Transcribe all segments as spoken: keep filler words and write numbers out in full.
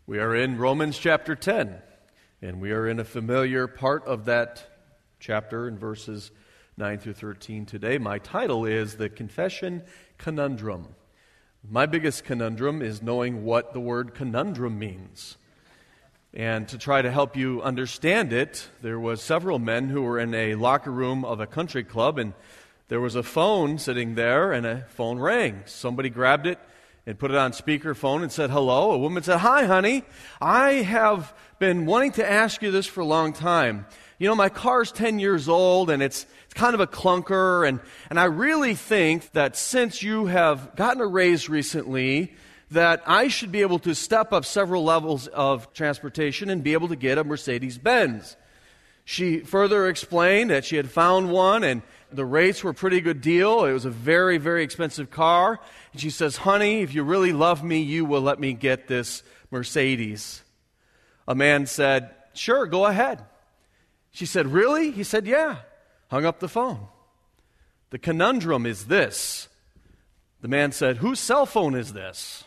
We are in Romans chapter ten, and we are in a familiar part of that chapter in verses nine through thirteen today. My title is The Confession Conundrum. My biggest conundrum is knowing what the word conundrum means. And to try to help you understand it, there was several men who were in a locker room of a country club, and there was a phone sitting there, and a phone rang. Somebody grabbed it and put it on speakerphone and said, hello. A woman said, hi, honey. I have been wanting to ask you this for a long time. You know, my car's ten years old, and it's, it's kind of a clunker, and, and I really think that since you have gotten a raise recently, that I should be able to step up several levels of transportation and be able to get a Mercedes-Benz. She further explained that she had found one, and the rates were a pretty good deal. It was a very, very expensive car. And she says, honey, if you really love me, you will let me get this Mercedes. A man said, sure, go ahead. She said, really? He said, yeah. Hung up the phone. The conundrum is this. The man said, whose cell phone is this?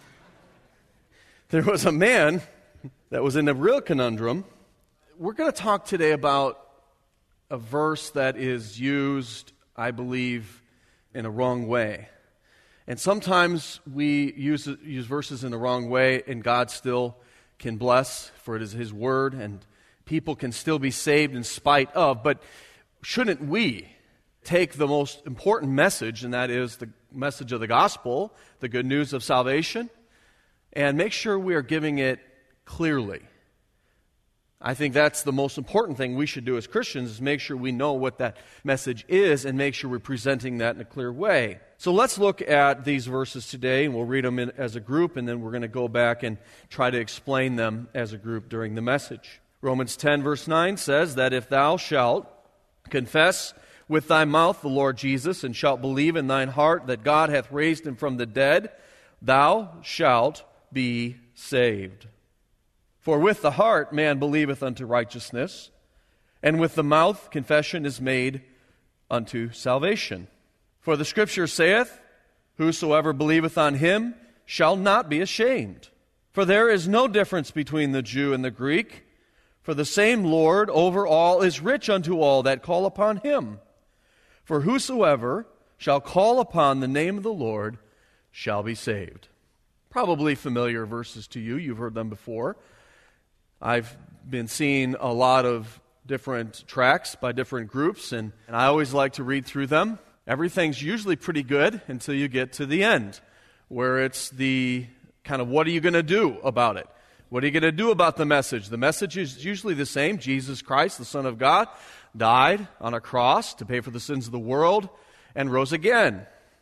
There was a man that was in a real conundrum. We're going to talk today about a verse that is used, I believe, in a wrong way. And sometimes we use use verses in the wrong way, and God still can bless, for it is His Word, and people can still be saved in spite of. But shouldn't we take the most important message, and that is the message of the gospel, the good news of salvation, and make sure we are giving it clearly? I think that's the most important thing we should do as Christians, is make sure we know what that message is and make sure we're presenting that in a clear way. So let's look at these verses today, and we'll read them in, as a group, and then we're going to go back and try to explain them as a group during the message. Romans ten verse nine says that if thou shalt confess with thy mouth the Lord Jesus, and shalt believe in thine heart that God hath raised him from the dead, thou shalt be saved. For with the heart man believeth unto righteousness, and with the mouth confession is made unto salvation. For the Scripture saith, whosoever believeth on him shall not be ashamed. For there is no difference between the Jew and the Greek, for the same Lord over all is rich unto all that call upon him. For whosoever shall call upon the name of the Lord shall be saved. Probably familiar verses to you. You've heard them before. I've been seeing a lot of different tracts by different groups, and, and I always like to read through them. Everything's usually pretty good until you get to the end, where it's the kind of what are you going to do about it? What are you going to do about the message? The message is usually the same. Jesus Christ, the Son of God, died on a cross to pay for the sins of the world and rose again.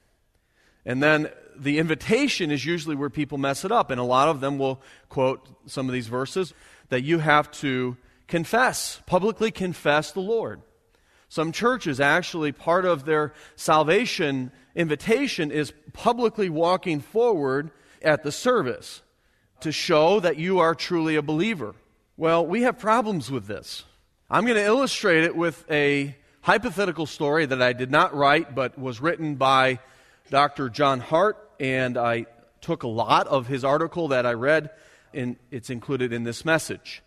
And then the invitation is usually where people mess it up, and a lot of them will quote some of these verses that you have to confess, publicly confess the Lord. Some churches, actually, part of their salvation invitation is publicly walking forward at the service to show that you are truly a believer. Well, we have problems with this. I'm going to illustrate it with a hypothetical story that I did not write, but was written by Doctor John Hart, and I took a lot of his article that I read, and it's included in this message.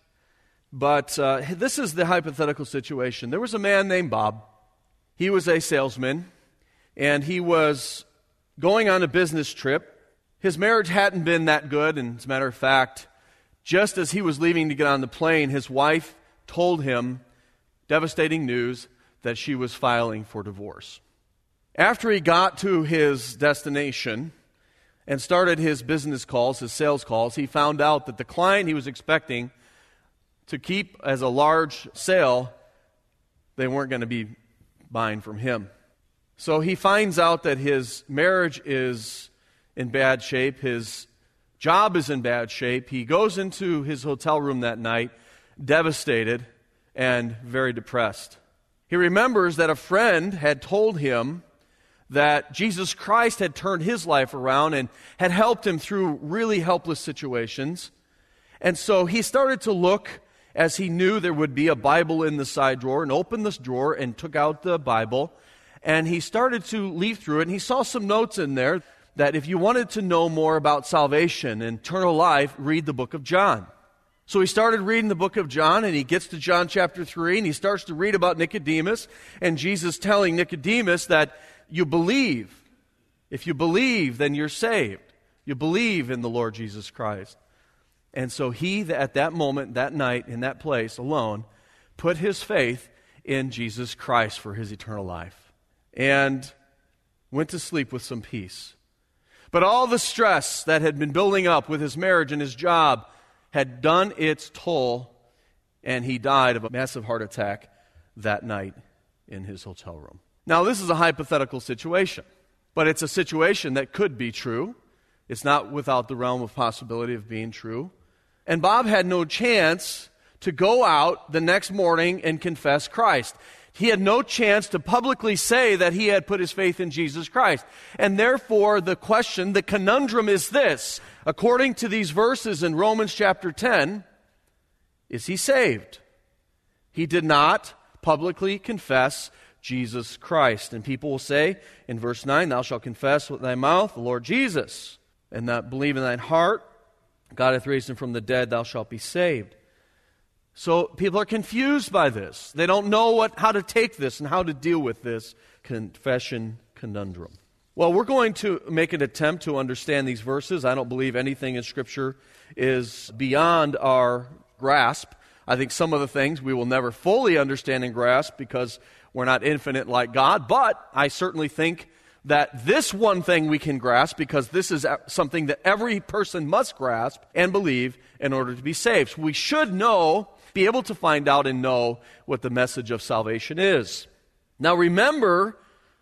But uh, this is the hypothetical situation. There was a man named Bob. He was a salesman, and he was going on a business trip. His marriage hadn't been that good, and as a matter of fact, just as he was leaving to get on the plane, his wife told him devastating news that she was filing for divorce. After he got to his destination and started his business calls, his sales calls, he found out that the client he was expecting to keep as a large sale, they weren't going to be buying from him. So he finds out that his marriage is in bad shape, his job is in bad shape. He goes into his hotel room that night, devastated and very depressed. He remembers that a friend had told him that Jesus Christ had turned his life around and had helped him through really helpless situations. And so he started to look, as he knew there would be a Bible in the side drawer, and opened this drawer and took out the Bible. And he started to leaf through it, and he saw some notes in there that if you wanted to know more about salvation and eternal life, read the book of John. So he started reading the book of John, and he gets to John chapter three, and he starts to read about Nicodemus, and Jesus telling Nicodemus that you believe. If you believe, then you're saved. You believe in the Lord Jesus Christ. And so he, at that moment, that night, in that place, alone, put his faith in Jesus Christ for his eternal life, and went to sleep with some peace. But all the stress that had been building up with his marriage and his job had done its toll, and he died of a massive heart attack that night in his hotel room. Now, this is a hypothetical situation, but it's a situation that could be true. It's not without the realm of possibility of being true. And Bob had no chance to go out the next morning and confess Christ. He had no chance to publicly say that he had put his faith in Jesus Christ. And therefore, the question, the conundrum is this. According to these verses in Romans chapter ten, is he saved? He did not publicly confess Jesus Christ. And people will say in verse nine, thou shalt confess with thy mouth the Lord Jesus, and not believe in thine heart, God hath raised him from the dead, thou shalt be saved. So people are confused by this. They don't know what, how to take this and how to deal with this confession conundrum. Well, we're going to make an attempt to understand these verses. I don't believe anything in Scripture is beyond our grasp. I think some of the things we will never fully understand and grasp because we're not infinite like God, but I certainly think that this one thing we can grasp because this is something that every person must grasp and believe in order to be saved. So we should know, be able to find out and know what the message of salvation is. Now remember,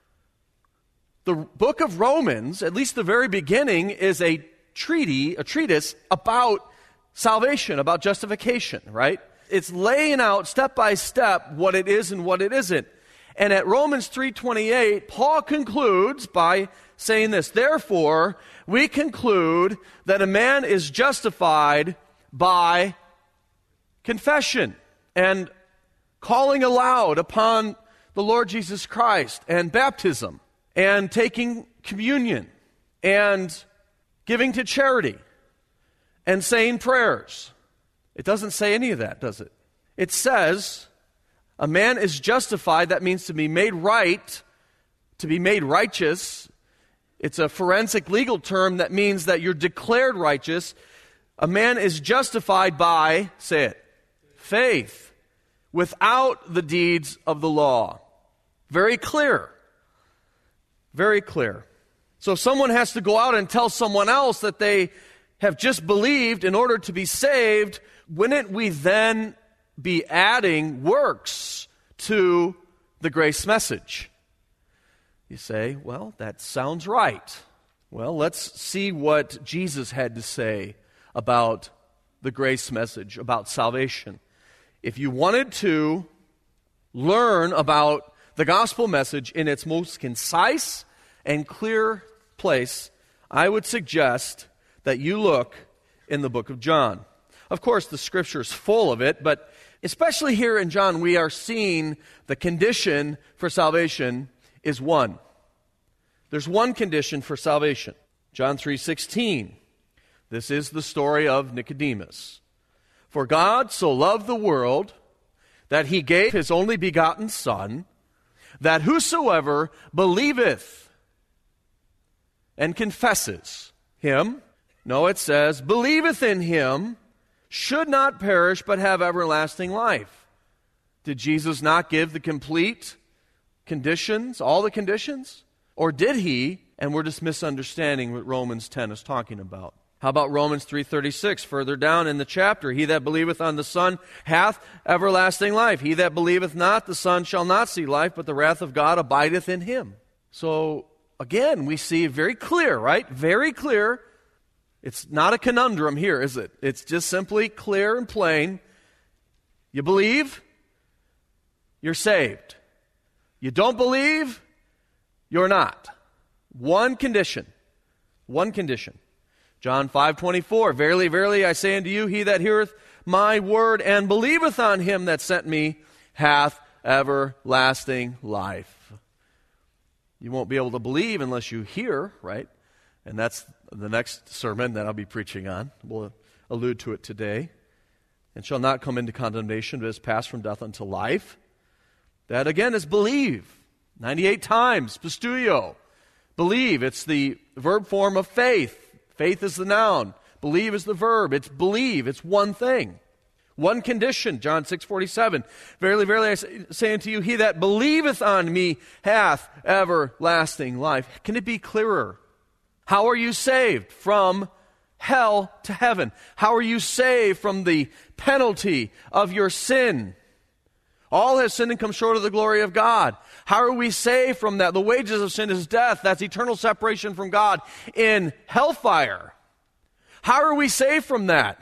the book of Romans, at least the very beginning, is a treaty, a treatise about salvation, about justification, right? It's laying out step by step what it is and what it isn't. And at Romans three twenty-eight, Paul concludes by saying this, therefore, we conclude that a man is justified by confession and calling aloud upon the Lord Jesus Christ and baptism and taking communion and giving to charity and saying prayers. It doesn't say any of that, does it? It says a man is justified. That means to be made right, to be made righteous. It's a forensic legal term that means that you're declared righteous. A man is justified by, say it, faith, without the deeds of the law. Very clear. Very clear. So if someone has to go out and tell someone else that they have just believed in order to be saved, wouldn't we then be adding works to the grace message? You say, well, that sounds right. Well, let's see what Jesus had to say about the grace message, about salvation. If you wanted to learn about the gospel message in its most concise and clear place, I would suggest that you look in the book of John. Of course, the Scripture is full of it, but especially here in John, we are seeing the condition for salvation is one. There's one condition for salvation. John three sixteen. This is the story of Nicodemus. For God so loved the world that he gave his only begotten Son, that whosoever believeth and confesses him, no, it says, believeth in him, should not perish but have everlasting life. Did Jesus not give the complete conditions, all the conditions? Or did he, and we're just misunderstanding what Romans ten is talking about? How about Romans three thirty-six, further down in the chapter? He that believeth on the Son hath everlasting life. He that believeth not the Son shall not see life, but the wrath of God abideth in him. So, again, we see very clear, right? Very clear. It's not a conundrum here, is it? It's just simply clear and plain. You believe, you're saved. You don't believe, you're not. One condition. One condition. John five twenty-four, verily, verily, I say unto you, he that heareth my word and believeth on him that sent me hath everlasting life. You won't be able to believe unless you hear, right? And that's the next sermon that I'll be preaching on. We'll allude to it today. And shall not come into condemnation, but is passed from death unto life. That again is believe. ninety-eight times, pistuio. Believe, it's the verb form of faith. Faith is the noun. Believe is the verb. It's believe. It's one thing. One condition, John six forty-seven. Verily, verily, I say unto you, he that believeth on me hath everlasting life. Can it be clearer? How are you saved? From hell to heaven. How are you saved from the penalty of your sin? All have sinned and come short of the glory of God. How are we saved from that? The wages of sin is death. That's eternal separation from God in hellfire. How are we saved from that?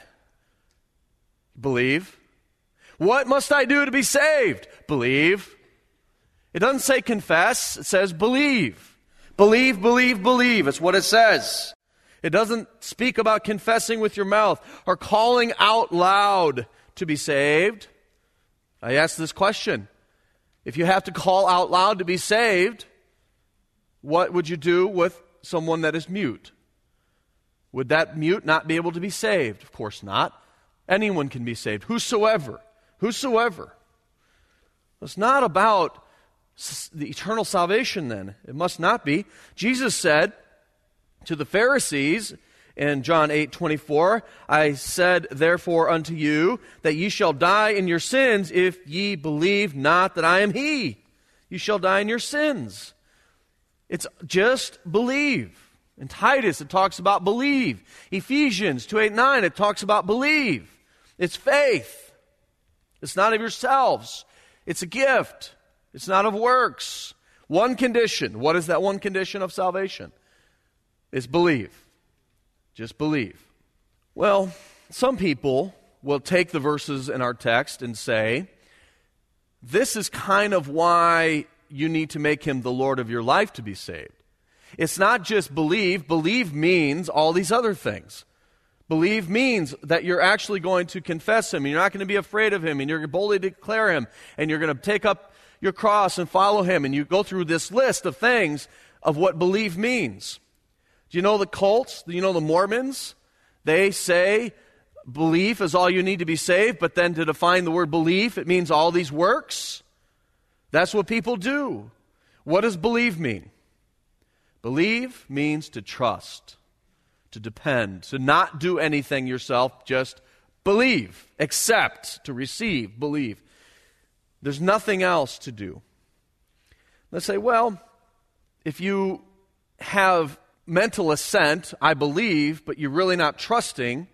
Believe. What must I do to be saved? Believe. It doesn't say confess. It says believe. Believe, believe, believe. It's what it says. It doesn't speak about confessing with your mouth or calling out loud to be saved. I ask this question. If you have to call out loud to be saved, what would you do with someone that is mute? Would that mute not be able to be saved? Of course not. Anyone can be saved. Whosoever. Whosoever. It's not about the eternal salvation then. It must not be. Jesus said to the Pharisees in John eight twenty-four, I said therefore unto you that ye shall die in your sins if ye believe not that I am he. You shall die in your sins. It's just believe. In Titus it talks about believe. Ephesians two eight nine it talks about believe. It's faith. It's not of yourselves. It's a gift. It's not of works. One condition. What is that one condition of salvation? It's believe. Just believe. Well, some people will take the verses in our text and say, this is kind of why you need to make him the Lord of your life to be saved. It's not just believe. Believe means all these other things. Believe means that you're actually going to confess him, and you're not going to be afraid of him, and you're going to boldly declare him, and you're going to take up your cross and follow him, and you go through this list of things of what believe means. Do you know the cults? Do you know the Mormons? They say belief is all you need to be saved, but then to define the word belief, it means all these works. That's what people do. What does believe mean? Believe means to trust, to depend, to not do anything yourself, just believe, accept, to receive, believe. There's nothing else to do. Let's say, well, if you have mental assent, I believe, but you're really not trusting,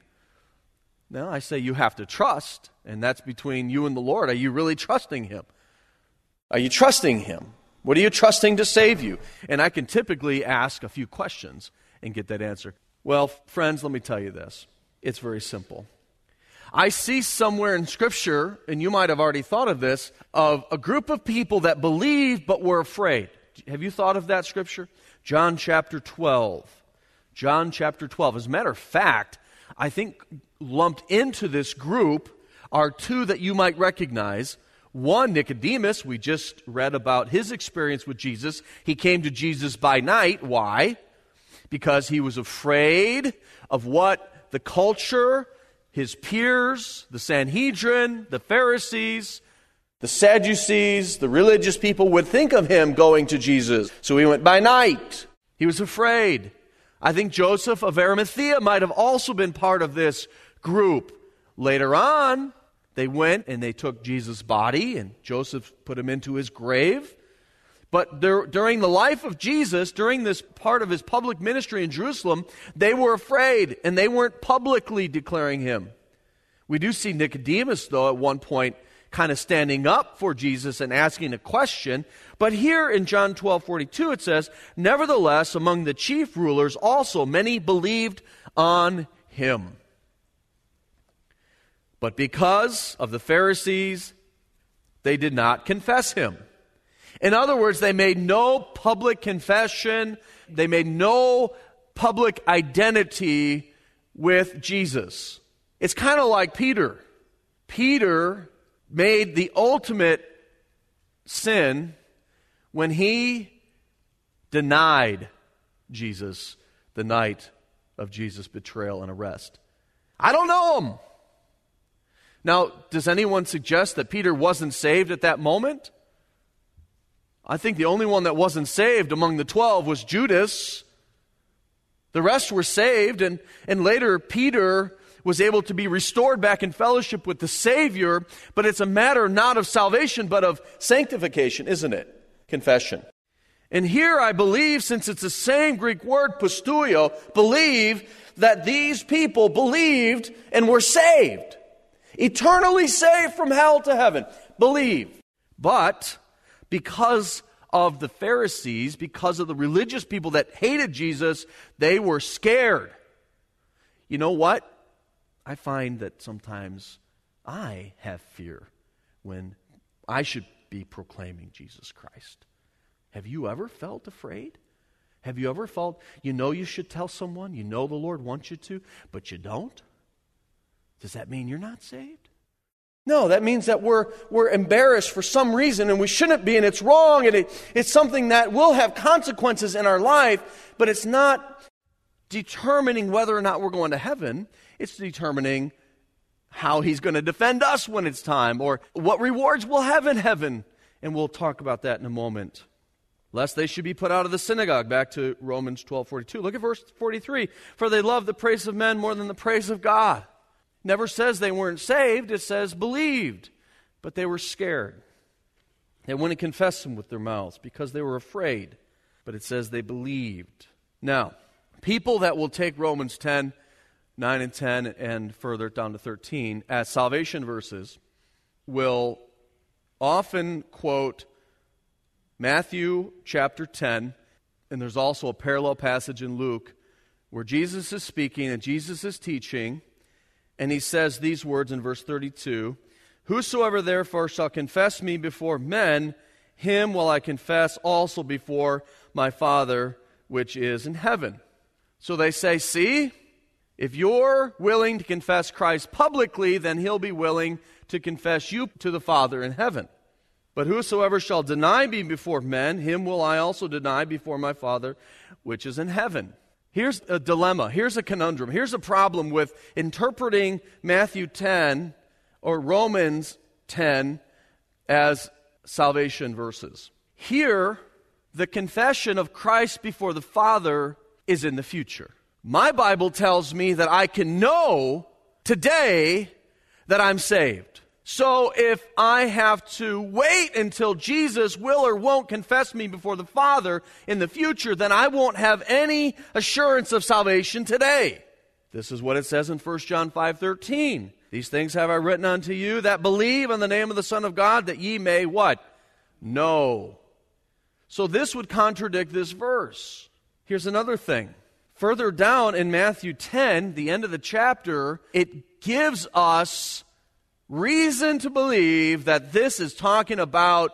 no, I say you have to trust, and that's between you and the Lord. Are you really trusting him? Are you trusting him? What are you trusting to save you? And I can typically ask a few questions and get that answer. Well, friends, let me tell you this. It's very simple. I see somewhere in Scripture, and you might have already thought of this, of a group of people that believed but were afraid. Have you thought of that Scripture? John chapter twelve. John chapter twelve. As a matter of fact, I think lumped into this group are two that you might recognize. One, Nicodemus. We just read about his experience with Jesus. He came to Jesus by night. Why? Because he was afraid of what the culture, his peers, the Sanhedrin, the Pharisees, the Sadducees, the religious people would think of him going to Jesus. So he went by night. He was afraid. I think Joseph of Arimathea might have also been part of this group. Later on, they went and they took Jesus' body, and Joseph put him into his grave. But there, during the life of Jesus, during this part of his public ministry in Jerusalem, they were afraid, and they weren't publicly declaring him. We do see Nicodemus, though, at one point, kind of standing up for Jesus and asking a question. But here in John twelve forty-two, it says, nevertheless, among the chief rulers also many believed on him. But because of the Pharisees, they did not confess him. In other words, they made no public confession. They made no public identity with Jesus. It's kind of like Peter. Peter made the ultimate sin when he denied Jesus the the night of Jesus' betrayal and arrest? I don't know him. Now, does anyone suggest that Peter wasn't saved at that moment? I think the only one that wasn't saved among the twelve was Judas. The rest were saved, and, and later Peter was able to be restored back in fellowship with the Savior, but it's a matter not of salvation, but of sanctification, isn't it? Confession. And here I believe, since it's the same Greek word, pisteuo, believe that these people believed and were saved. Eternally saved from hell to heaven. Believe. But because of the Pharisees, because of the religious people that hated Jesus, they were scared. You know what? I find that sometimes I have fear when I should be proclaiming Jesus Christ. Have you ever felt afraid? Have you ever felt, you know you should tell someone, you know the Lord wants you to, but you don't? Does that mean you're not saved? No, that means that we're we're embarrassed for some reason, and we shouldn't be, and it's wrong, and it, it's something that will have consequences in our life, but it's not determining whether or not we're going to heaven. It's determining how He's going to defend us when it's time, or what rewards we'll have in heaven. And we'll talk about that in a moment. Lest they should be put out of the synagogue. Back to Romans twelve forty-two. Look at verse forty-three. For they love the praise of men more than the praise of God. Never says they weren't saved. It says believed. But they were scared. They wouldn't confess Him with their mouths because they were afraid. But it says they believed. Now, people that will take Romans ten, nine and ten, and further down to thirteen as salvation verses will often quote Matthew chapter ten, and there's also a parallel passage in Luke where Jesus is speaking and Jesus is teaching, and He says these words in verse thirty-two, Whosoever therefore shall confess me before men, him will I confess also before my Father which is in heaven. So they say, see, if you're willing to confess Christ publicly, then He'll be willing to confess you to the Father in heaven. But whosoever shall deny me before men, him will I also deny before my Father which is in heaven. Here's a dilemma. Here's a conundrum. Here's a problem with interpreting Matthew ten or Romans ten as salvation verses. Here, the confession of Christ before the Father is in the future. My Bible tells me that I can know today that I'm saved. So if I have to wait until Jesus will or won't confess me before the Father in the future, then I won't have any assurance of salvation today. This is what it says in First John five thirteen. These things have I written unto you that believe in the name of the Son of God, that ye may what? Know. So this would contradict this verse. Here's another thing. Further down in Matthew ten, the end of the chapter, it gives us reason to believe that this is talking about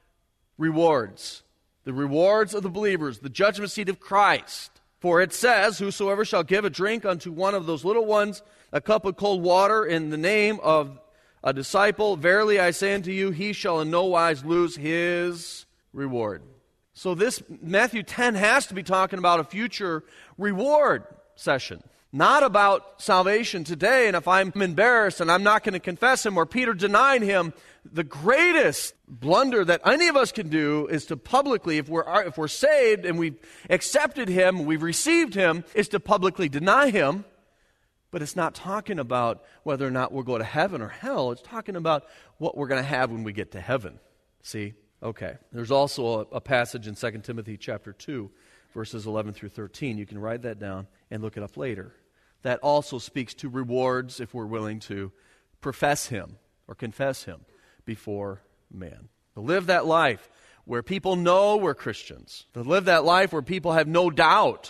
rewards. The rewards of the believers, the judgment seat of Christ. For it says, Whosoever shall give a drink unto one of those little ones a cup of cold water in the name of a disciple, verily I say unto you, he shall in no wise lose his reward. So this Matthew ten has to be talking about a future reward session. Not about salvation today, and if I'm embarrassed and I'm not going to confess Him, or Peter denied Him, the greatest blunder that any of us can do is to publicly, if we're if we're saved and we've accepted Him, we've received Him, is to publicly deny Him. But it's not talking about whether or not we'll go to heaven or hell. It's talking about what we're going to have when we get to heaven. See? Okay. There's also a, a passage in Second Timothy chapter two, verses eleven through thirteen. You can write that down and look it up later. That also speaks to rewards if we're willing to profess Him or confess Him before man. To live that life where people know we're Christians. To live that life where people have no doubt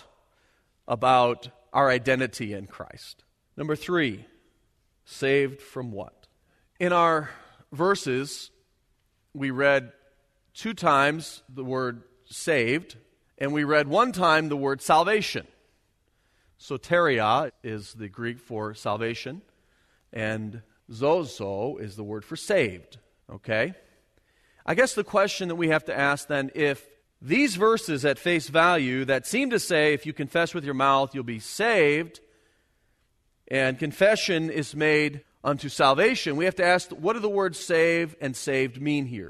about our identity in Christ. Number three, saved from what? In our verses, we read two times the word saved, and we read one time the word salvation. Soteria is the Greek for salvation, and zozo is the word for saved. Okay? I guess the question that we have to ask then, if These verses at face value that seem to say if you confess with your mouth, you'll be saved, and confession is made unto salvation, we have to ask, what do the words save and saved mean here?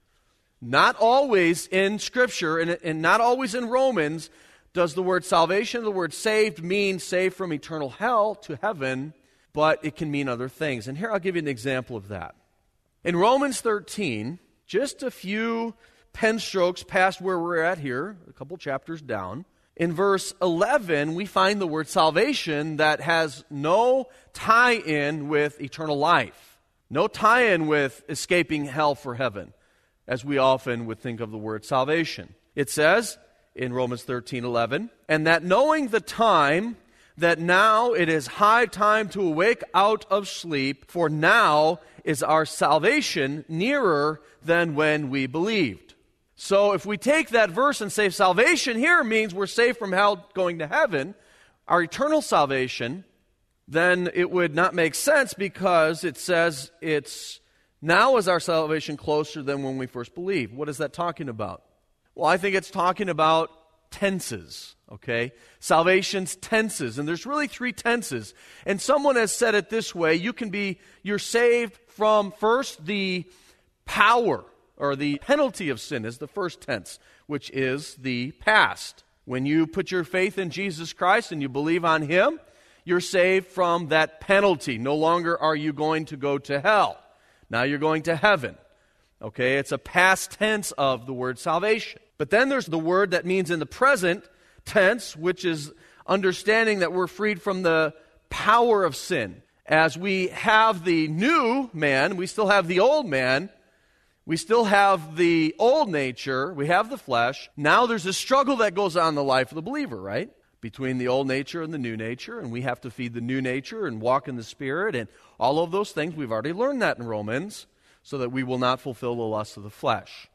Not always in Scripture, and, and not always in Romans, does the word salvation, the word saved, mean saved from eternal hell to heaven, but it can mean other things. And here I'll give you an example of that. In Romans thirteen, just a few pen strokes past where we're at here, a couple chapters down, in verse eleven, we find the word salvation that has no tie-in with eternal life, no tie-in with escaping hell for heaven, as we often would think of the word salvation. It says in Romans thirteen eleven, and that knowing the time, that now it is high time to awake out of sleep, for now is our salvation nearer than when we believed. So if we take that verse and say salvation here means we're saved from hell going to heaven, our eternal salvation, then it would not make sense because it says it's now is our salvation closer than when we first believed. What is that talking about? Well, I think it's talking about tenses, okay? Salvation's tenses, and there's really three tenses. And someone has said it this way, you can be, you're saved from first the power or the penalty of sin is the first tense, which is the past. When you put your faith in Jesus Christ and you believe on Him, you're saved from that penalty. No longer are you going to go to hell. Now you're going to heaven. Okay, it's a past tense of the word salvation. But then there's the word that means in the present tense, which is understanding that we're freed from the power of sin. As we have the new man, we still have the old man. We still have the old nature. We have the flesh. Now there's a struggle that goes on in the life of the believer, right? Between the old nature and the new nature, and we have to feed the new nature and walk in the Spirit and all of those things. We've already learned that in Romans, so that we will not fulfill the lusts of the flesh.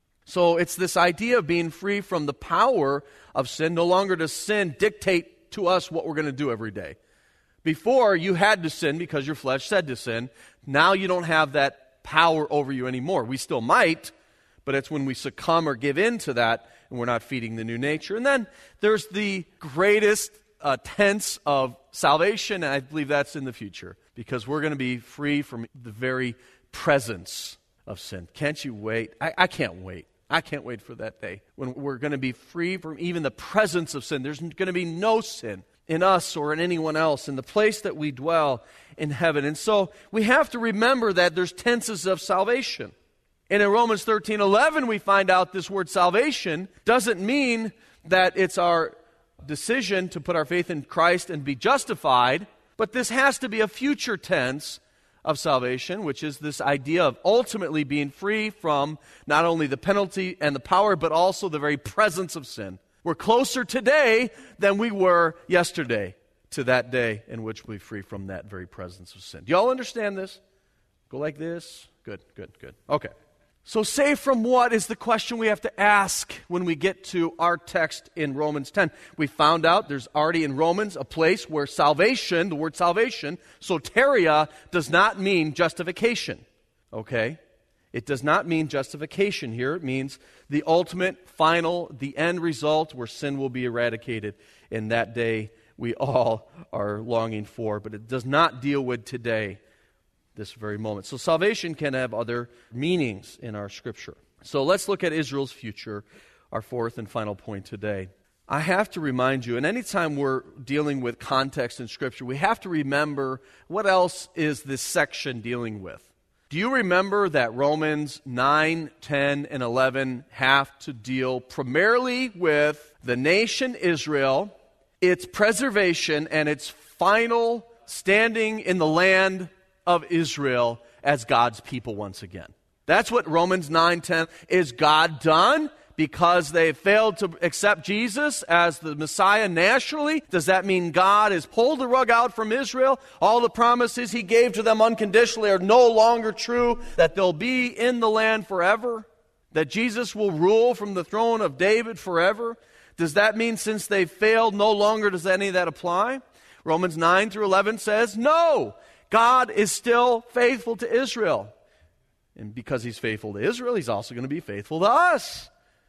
So it's this idea of being free from the power of sin. No longer does sin dictate to us what we're going to do every day. Before, you had to sin because your flesh said to sin. Now you don't have that power over you anymore. We still might, but it's when we succumb or give in to that and we're not feeding the new nature. And then there's the greatest uh, tense of salvation, and I believe that's in the future, because we're going to be free from the very presence of sin. Can't you wait? I, I can't wait. I can't wait for that day when we're going to be free from even the presence of sin. There's going to be no sin in us or in anyone else, in the place that we dwell in heaven. And so we have to remember that there's tenses of salvation. And in Romans thirteen eleven, we find out this word salvation doesn't mean that it's our decision to put our faith in Christ and be justified, but this has to be a future tense of salvation, which is this idea of ultimately being free from not only the penalty and the power, but also the very presence of sin. We're closer today than we were yesterday to that day in which we're free from that very presence of sin. Do you all understand this? Go like this? Good, good, good. Okay. So saved from what is the question we have to ask when we get to our text in Romans ten. We found out there's already in Romans a place where salvation, the word salvation, soteria, does not mean justification. Okay? It does not mean justification here. It means the ultimate, final, the end result where sin will be eradicated in that day we all are longing for. But it does not deal with today, this very moment. So salvation can have other meanings in our Scripture. So let's look at Israel's future, our fourth and final point today. I have to remind you, and anytime we're dealing with context in Scripture, we have to remember what else is this section dealing with. Do you remember that Romans nine, ten, and eleven have to deal primarily with the nation Israel, its preservation, and its final standing in the land of Israel as God's people once again? That's what Romans nine ten, is God done because they failed to accept Jesus as the Messiah nationally? Does that mean God has pulled the rug out from Israel? All the promises He gave to them unconditionally are no longer true, that they'll be in the land forever? That Jesus will rule from the throne of David forever? Does that mean since they failed, no longer does any of that apply? Romans nine through eleven says, no! God is still faithful to Israel. And because He's faithful to Israel, He's also going to be faithful to us.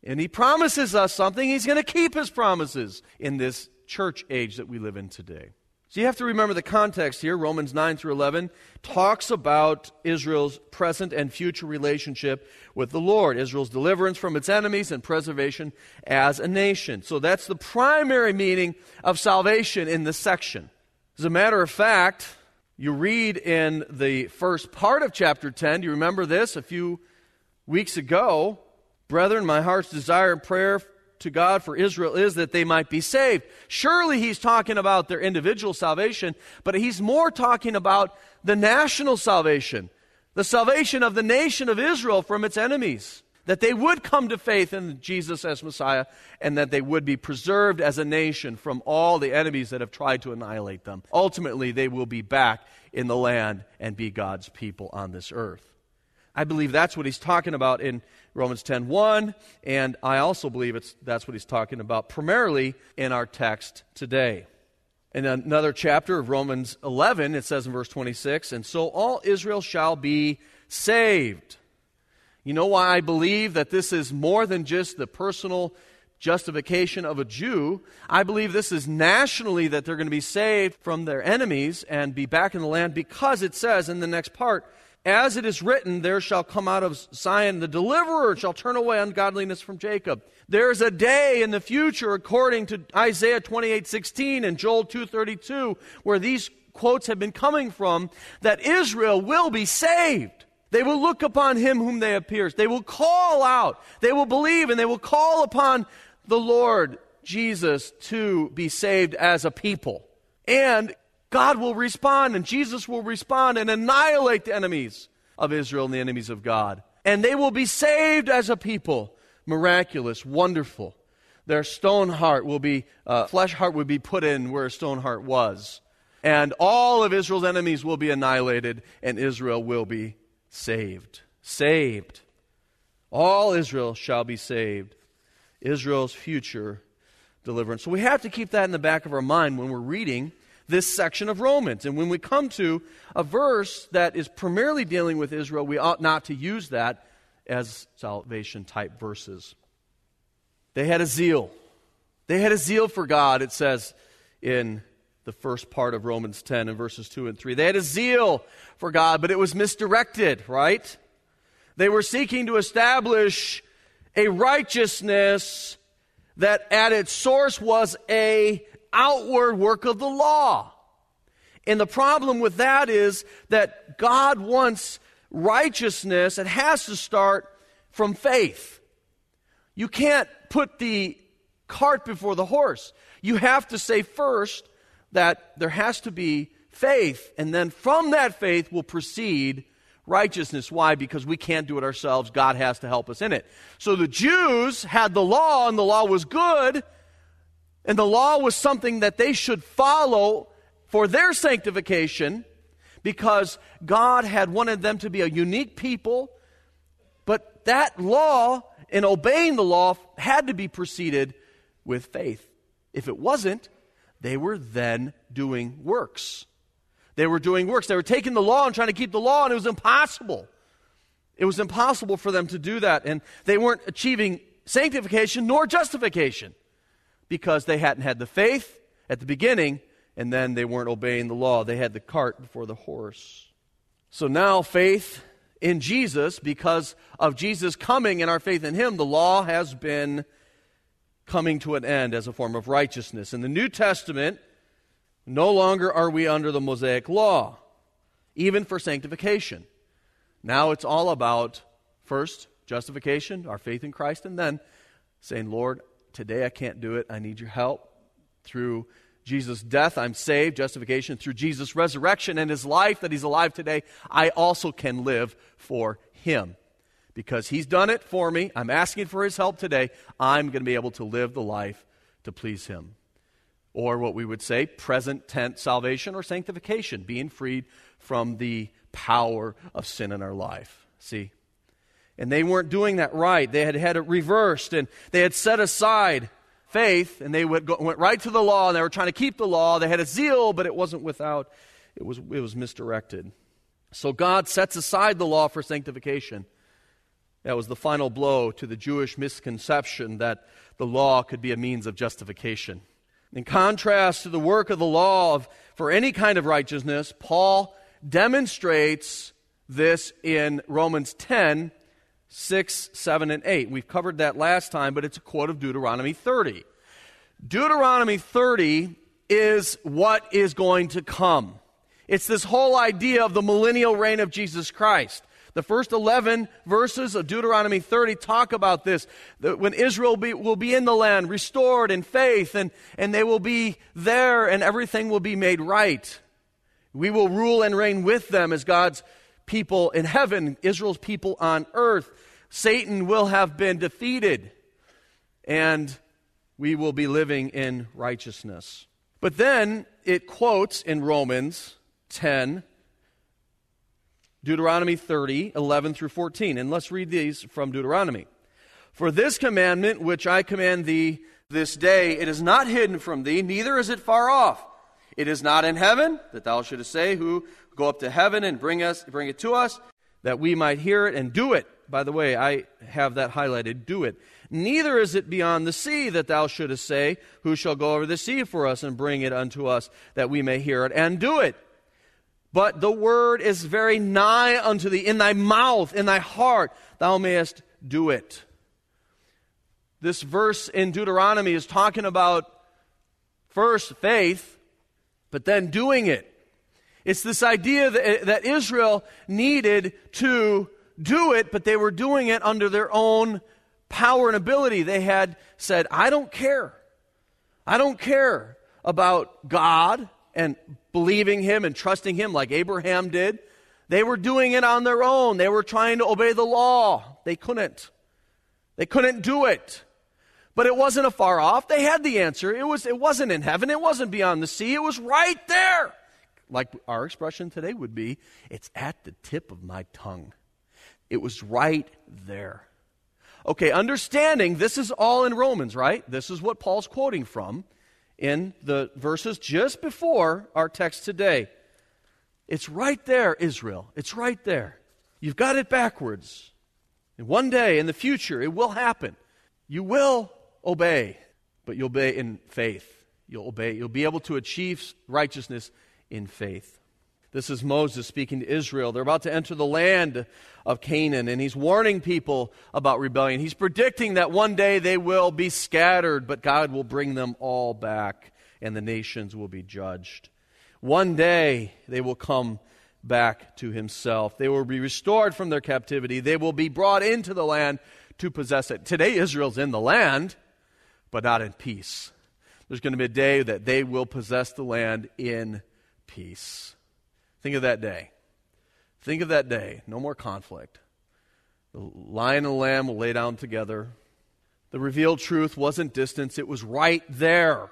And he promises us something. He's going to keep his promises in this church age that we live in today. So you have to remember the context here. Romans nine through eleven talks about Israel's present and future relationship with the Lord, Israel's deliverance from its enemies and preservation as a nation. So that's the primary meaning of salvation in this section. As a matter of fact, you read in the first part of chapter ten, do you remember this? A few weeks ago, brethren, my heart's desire and prayer to God for Israel is that they might be saved. Surely he's talking about their individual salvation, but he's more talking about the national salvation, the salvation of the nation of Israel from its enemies, that they would come to faith in Jesus as Messiah, and that they would be preserved as a nation from all the enemies that have tried to annihilate them. Ultimately, they will be back in the land and be God's people on this earth. I believe that's what he's talking about in Romans ten one, and I also believe it's that's what he's talking about primarily in our text today. In another chapter of Romans eleven, it says in verse twenty-six, and so all Israel shall be saved. You know why I believe that this is more than just the personal justification of a Jew? I believe this is nationally that they're going to be saved from their enemies and be back in the land, because it says in the next part, as it is written, there shall come out of Zion the deliverer, shall turn away ungodliness from Jacob. There is a day in the future, according to Isaiah twenty-eight sixteen and Joel two thirty-two, where these quotes have been coming from, that Israel will be saved. They will look upon him whom they have pierced. They will call out. They will believe, and they will call upon the Lord Jesus to be saved as a people. And God will respond, and Jesus will respond and annihilate the enemies of Israel and the enemies of God. And they will be saved as a people. Miraculous, wonderful. Their stone heart will be, uh, flesh heart will be put in where a stone heart was. And all of Israel's enemies will be annihilated, and Israel will be saved. Saved. All Israel shall be saved. Israel's future deliverance. So we have to keep that in the back of our mind when we're reading this section of Romans. And when we come to a verse that is primarily dealing with Israel, we ought not to use that as salvation-type verses. They had a zeal. They had a zeal for God, it says in the first part of Romans ten in verses two and three. They had a zeal for God, but it was misdirected, right? They were seeking to establish a righteousness that at its source was a outward work of the law. And the problem with that is that God wants righteousness. It has to start from faith. You can't put the cart before the horse. You have to say first that there has to be faith, and then from that faith will proceed righteousness. Why? Because we can't do it ourselves. God has to help us in it. So the Jews had the law, and the law was good, and the law was something that they should follow for their sanctification, because God had wanted them to be a unique people. But that law and obeying the law had to be preceded with faith. If it wasn't, they were then doing works. They were doing works. They were taking the law and trying to keep the law, and it was impossible. It was impossible for them to do that. And they weren't achieving sanctification nor justification, because they hadn't had the faith at the beginning, and then they weren't obeying the law. They had the cart before the horse. So now faith in Jesus, because of Jesus coming and our faith in him, the law has been coming to an end as a form of righteousness. In the New Testament, no longer are we under the Mosaic law, even for sanctification. Now it's all about, first, justification, our faith in Christ, and then saying, Lord, today I can't do it. I need your help. Through Jesus' death, I'm saved. Justification. Through Jesus' resurrection and his life, that he's alive today, I also can live for him. Because he's done it for me. I'm asking for his help today. I'm going to be able to live the life to please him. Or what we would say, present tense salvation or sanctification, being freed from the power of sin in our life. See? And they weren't doing that right. They had had it reversed, and they had set aside faith, and they went, went right to the law, and they were trying to keep the law. They had a zeal, but it wasn't without, it was, it was misdirected. So God sets aside the law for sanctification. That was the final blow to the Jewish misconception that the law could be a means of justification. In contrast to the work of the law of, for any kind of righteousness, Paul demonstrates this in Romans ten, six, seven, and eight. We've covered that last time, but it's a quote of Deuteronomy thirty. Deuteronomy thirty is what is going to come. It's this whole idea of the millennial reign of Jesus Christ. The first eleven verses of Deuteronomy thirty talk about this, that when Israel be, will be in the land, restored in faith, and, and they will be there, and everything will be made right. We will rule and reign with them as God's people in heaven, Israel's people on earth. Satan will have been defeated, and we will be living in righteousness. But then it quotes in Romans ten, Deuteronomy thirty, eleven through fourteen. And let's read these from Deuteronomy. For this commandment which I command thee this day, it is not hidden from thee, neither is it far off. It is not in heaven, that thou shouldest say, who go up to heaven and bring us, bring it to us, that we might hear it and do it. By the way, I have that highlighted, do it. Neither is it beyond the sea, that thou shouldest say, who shall go over the sea for us and bring it unto us, that we may hear it and do it. But the word is very nigh unto thee, in thy mouth, in thy heart, thou mayest do it. This verse in Deuteronomy is talking about first faith, but then doing it. It's this idea that, that Israel needed to do it, but they were doing it under their own power and ability. They had said, I don't care. I don't care about God and believing Him and trusting Him like Abraham did. They were doing it on their own. They were trying to obey the law. They couldn't. They couldn't do it. But it wasn't afar off. They had the answer. It was, it wasn't in heaven. It wasn't beyond the sea. It was right there. Like our expression today would be, it's at the tip of my tongue. It was right there. Okay, understanding this is all in Romans, right? This is what Paul's quoting from in the verses just before our text today. It's right there, Israel. It's right there. You've got it backwards. And one day in the future, it will happen. You will obey, but you'll obey in faith. You'll obey. You'll be able to achieve righteousness in faith. This is Moses speaking to Israel. They're about to enter the land of Canaan, and he's warning people about rebellion. He's predicting that one day they will be scattered, but God will bring them all back, and the nations will be judged. One day they will come back to Himself. They will be restored from their captivity. They will be brought into the land to possess it. Today Israel's in the land, but not in peace. There's going to be a day that they will possess the land in peace. Think of that day. Think of that day. No more conflict. The lion and the lamb will lay down together. The revealed truth wasn't distance. It was right there.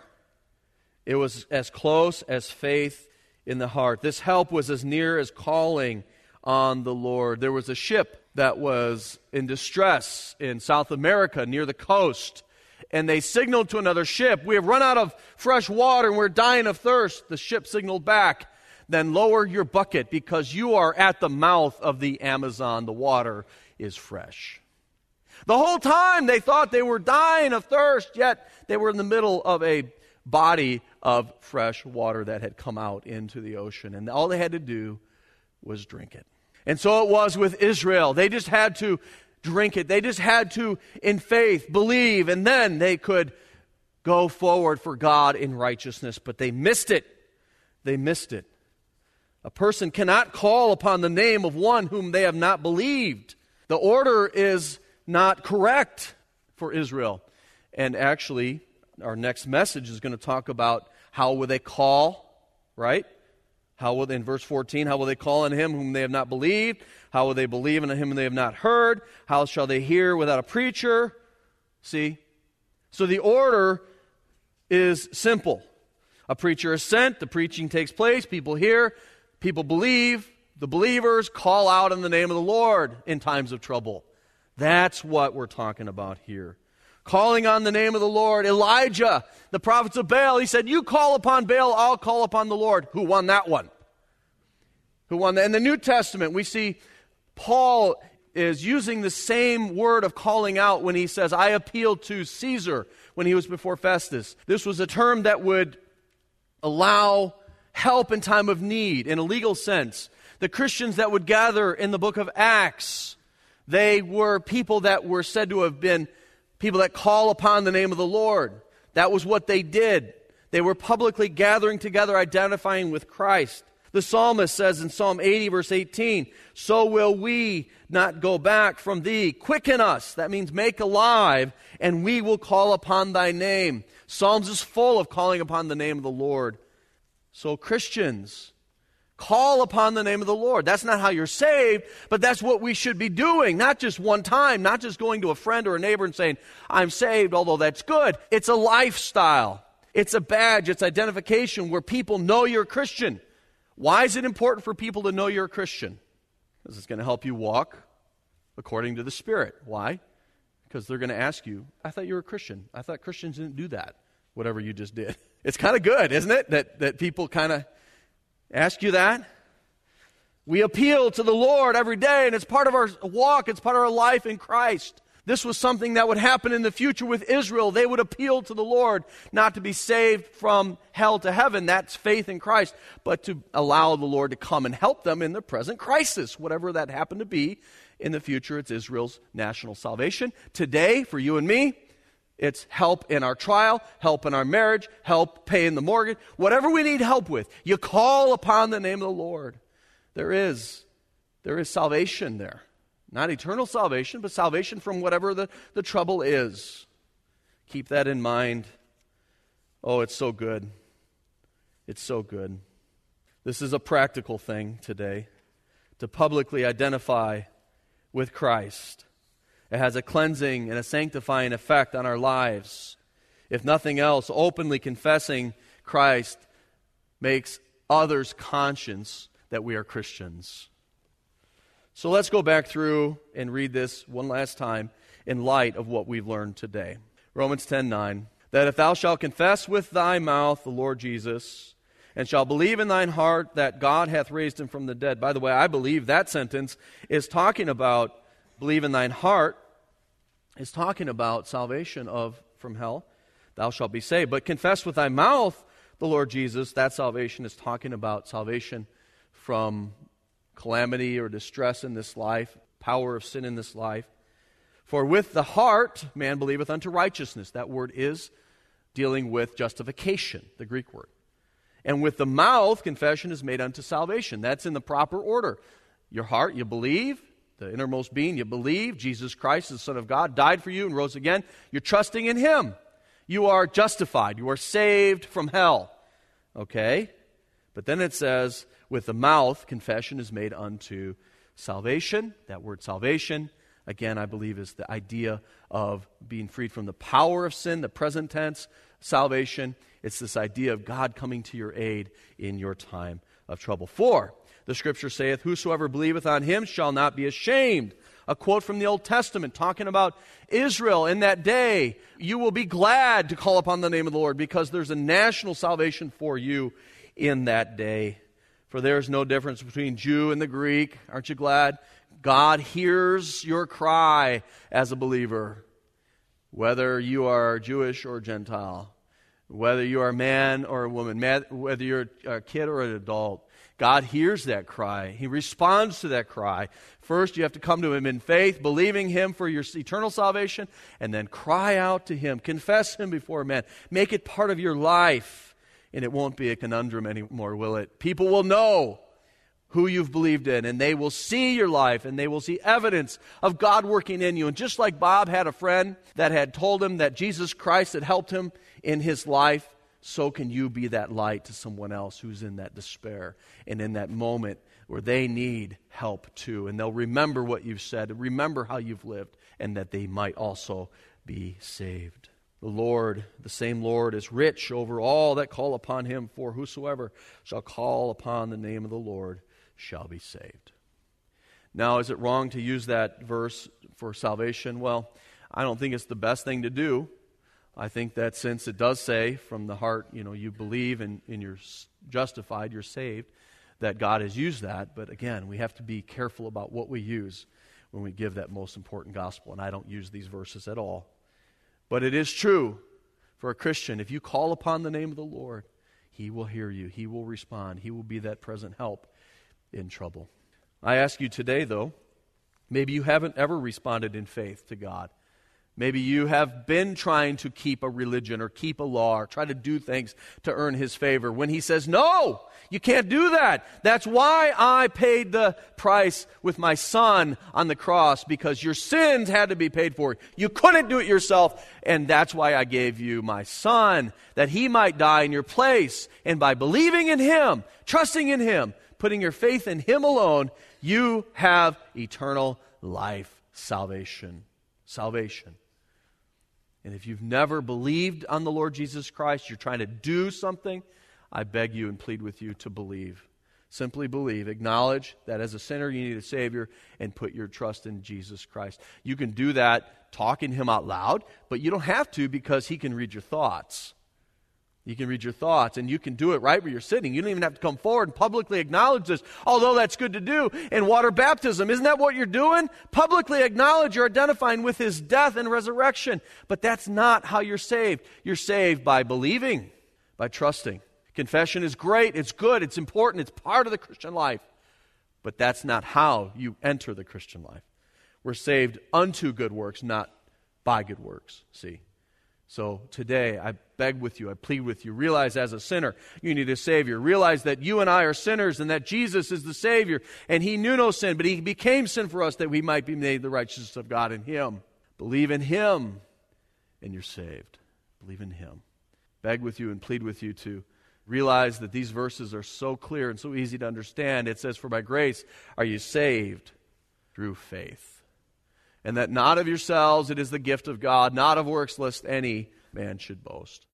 It was as close as faith in the heart. This help was as near as calling on the Lord. There was a ship that was in distress in South America near the coast, and they signaled to another ship, we have run out of fresh water and we're dying of thirst. The ship signaled back, then lower your bucket because you are at the mouth of the Amazon. The water is fresh. The whole time they thought they were dying of thirst, yet they were in the middle of a body of fresh water that had come out into the ocean, and all they had to do was drink it. And so it was with Israel. They just had to drink it. They just had to, in faith, believe, and then they could go forward for God in righteousness. But they missed it. They missed it. A person cannot call upon the name of one whom they have not believed. The order is not correct for Israel. And actually, our next message is going to talk about how will they call, right? How will they, in verse fourteen, how will they call on Him whom they have not believed? How will they believe in Him whom they have not heard? How shall they hear without a preacher? See? So the order is simple. A preacher is sent, the preaching takes place, people hear, people believe, the believers call out in the name of the Lord in times of trouble. That's what we're talking about here. Calling on the name of the Lord. Elijah, the prophets of Baal, he said, you call upon Baal, I'll call upon the Lord. Who won that one? Who won that? In the New Testament, we see Paul is using the same word of calling out when he says, I appeal to Caesar, when he was before Festus. This was a term that would allow help in time of need in a legal sense. The Christians that would gather in the book of Acts, they were people that were said to have been people that call upon the name of the Lord. That was what they did. They were publicly gathering together, identifying with Christ. The psalmist says in Psalm eighty, verse eighteen, so will we not go back from thee. Quicken us. That means make alive, and we will call upon thy name. Psalms is full of calling upon the name of the Lord. So Christians, call upon the name of the Lord. That's not how you're saved, but that's what we should be doing. Not just one time, not just going to a friend or a neighbor and saying, I'm saved, although that's good. It's a lifestyle. It's a badge. It's identification where people know you're a Christian. Why is it important for people to know you're a Christian? Because it's going to help you walk according to the Spirit. Why? Because they're going to ask you, I thought you were a Christian. I thought Christians didn't do that, whatever you just did. It's kind of good, isn't it, that, that people kind of ask you that? We appeal to the Lord every day, and it's part of our walk. It's part of our life in Christ. This was something that would happen in the future with Israel. They would appeal to the Lord, not to be saved from hell to heaven. That's faith in Christ, but to allow the Lord to come and help them in their present crisis, whatever that happened to be. In the future, it's Israel's national salvation. Today, for you and me, it's help in our trial, help in our marriage, help paying the mortgage, whatever we need help with. You call upon the name of the Lord. There is, there is salvation there. Not eternal salvation, but salvation from whatever the, the trouble is. Keep that in mind. Oh, it's so good. It's so good. This is a practical thing today, to publicly identify with Christ. It has a cleansing and a sanctifying effect on our lives. If nothing else, openly confessing Christ makes others conscious that we are Christians. So let's go back through and read this one last time in light of what we've learned today. Romans ten nine, that if thou shalt confess with thy mouth the Lord Jesus, and shalt believe in thine heart that God hath raised him from the dead. By the way, I believe that sentence is talking about believe in thine heart, is talking about salvation of from hell. Thou shalt be saved. But confess with thy mouth the Lord Jesus, that salvation is talking about salvation from calamity or distress in this life, power of sin in this life. For with the heart man believeth unto righteousness. That word is dealing with justification, the Greek word. And with the mouth confession is made unto salvation. That's in the proper order. Your heart, you believe, the innermost being, you believe Jesus Christ, the Son of God, died for you and rose again. You're trusting in Him. You are justified. You are saved from hell. Okay? But then it says, with the mouth, confession is made unto salvation. That word salvation, again, I believe is the idea of being freed from the power of sin, the present tense salvation. It's this idea of God coming to your aid in your time of trouble. For the Scripture saith, whosoever believeth on him shall not be ashamed. A quote from the Old Testament talking about Israel in that day. You will be glad to call upon the name of the Lord because there's a national salvation for you in that day. For there is no difference between Jew and the Greek. Aren't you glad? God hears your cry as a believer, whether you are Jewish or Gentile, whether you are a man or a woman, whether you're a kid or an adult. God hears that cry. He responds to that cry. First, you have to come to Him in faith, believing Him for your eternal salvation, and then cry out to Him. Confess Him before men. Make it part of your life. And it won't be a conundrum anymore, will it? People will know who you've believed in, and they will see your life, and they will see evidence of God working in you. And just like Bob had a friend that had told him that Jesus Christ had helped him in his life, so can you be that light to someone else who's in that despair and in that moment where they need help too. And they'll remember what you've said, remember how you've lived, and that they might also be saved. The Lord, the same Lord, is rich over all that call upon Him, for whosoever shall call upon the name of the Lord shall be saved. Now, is it wrong to use that verse for salvation? Well, I don't think it's the best thing to do. I think that since it does say from the heart, you know, you believe and, and you're justified, you're saved, that God has used that. But again, we have to be careful about what we use. when we give that most important gospel. And I don't use these verses at all. But it is true for a Christian. If you call upon the name of the Lord, He will hear you. He will respond. He will be that present help in trouble. I ask you today, though, maybe you haven't ever responded in faith to God. Maybe you have been trying to keep a religion or keep a law or try to do things to earn His favor when He says, no, you can't do that. That's why I paid the price with my Son on the cross, because your sins had to be paid for. You couldn't do it yourself, and that's why I gave you my Son, that He might die in your place. And by believing in Him, trusting in Him, putting your faith in Him alone, you have eternal life, salvation. Salvation. And if you've never believed on the Lord Jesus Christ, you're trying to do something, I beg you and plead with you to believe. Simply believe. Acknowledge that as a sinner you need a Savior and put your trust in Jesus Christ. You can do that talking Him out loud, but you don't have to, because He can read your thoughts. You can read your thoughts, and you can do it right where you're sitting. You don't even have to come forward and publicly acknowledge this, although that's good to do. In water baptism, isn't that what you're doing? Publicly acknowledge you're identifying with His death and resurrection. But that's not how you're saved. You're saved by believing, by trusting. Confession is great, it's good, it's important, it's part of the Christian life. But that's not how you enter the Christian life. We're saved unto good works, not by good works, see? So today, I beg with you, I plead with you, realize as a sinner, you need a Savior. Realize that you and I are sinners and that Jesus is the Savior. And He knew no sin, but He became sin for us that we might be made the righteousness of God in Him. Believe in Him, and you're saved. Believe in Him. Beg with you and plead with you to realize that these verses are so clear and so easy to understand. It says, for by grace are you saved through faith. And that not of yourselves, it is the gift of God, not of works, lest any man should boast.